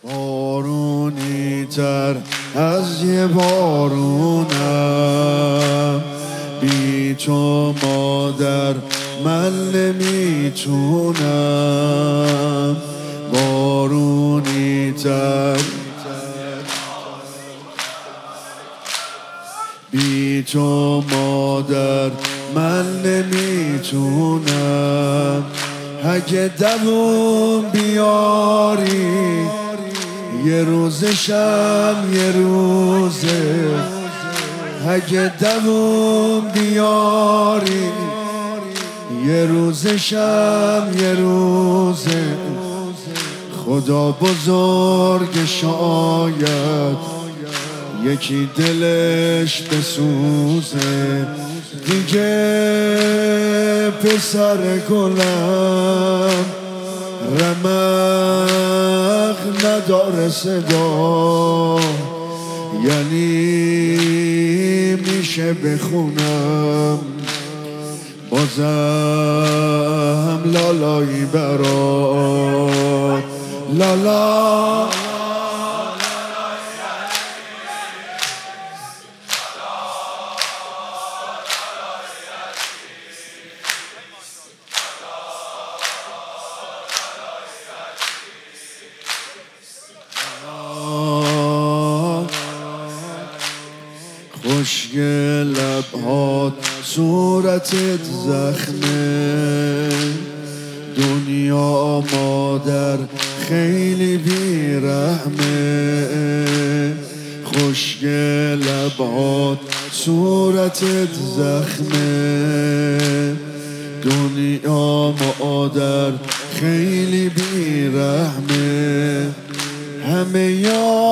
بارونی تر از یه بارونم، بی تو مادر من نمیتونم. بارونی تر بی تو مادر من نمیتونم. اگه دووم بیاری یه روزشم یه روزه، اگه دووم بیاری یه روزشم یه روزه. خدا بزرگ شاید یکی دلش بسوزه، دیگه پسر گلم رمق نداره صدا، یعنی میشه بخونم بازم لالایی برات لالا. خشک لبهات صورتت زخمه، دنیا مادر خیلی بیرحمه. خشک لبهات صورتت زخمه، دنیا مادر خیلی بیرحمه. همه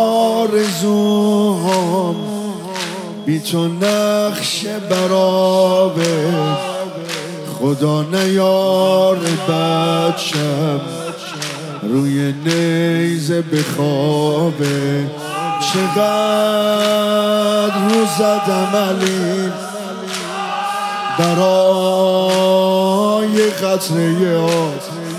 آرزوهام بی تو نقش برابه، خدا نیار بچم روی نیزه بخوابه. چقدر رو زدم علی برای قطره آب،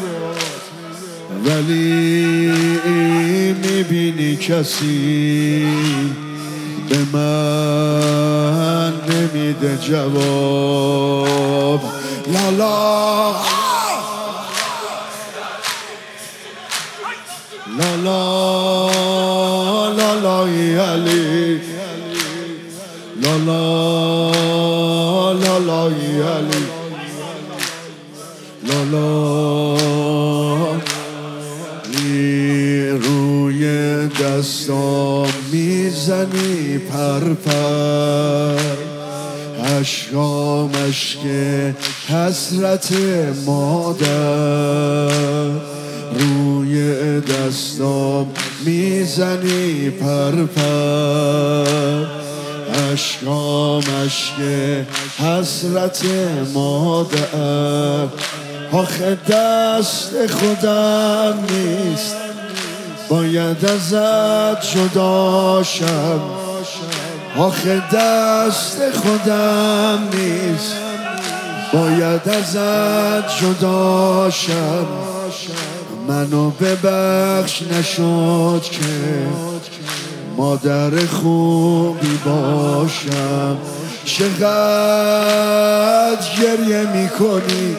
ولی میبینی کسی به من نمیده جواب. لالا لالا لالای علی لالا لالای علی لالا. روی دستام میزنی پرپر، اشکام اشک حسرت مادر. روی دستام میزنی پرپر، اشکام اشک حسرت مادر. آخه دست خودم نیست باید ازت جداشم، آخه دست خودم نیست باید ازت جداشم. منو ببخش نشد که مادر خوبی باشم. چقدر گریه میکنی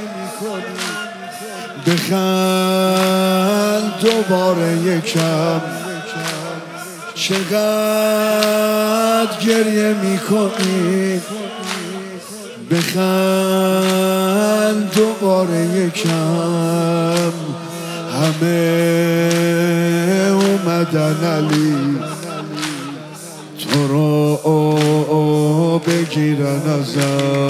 بخند دوباره یکم، چقدر گریه میکنی بخند دوباره یکم. همه اومدن علی تو رو بگیرن ازم.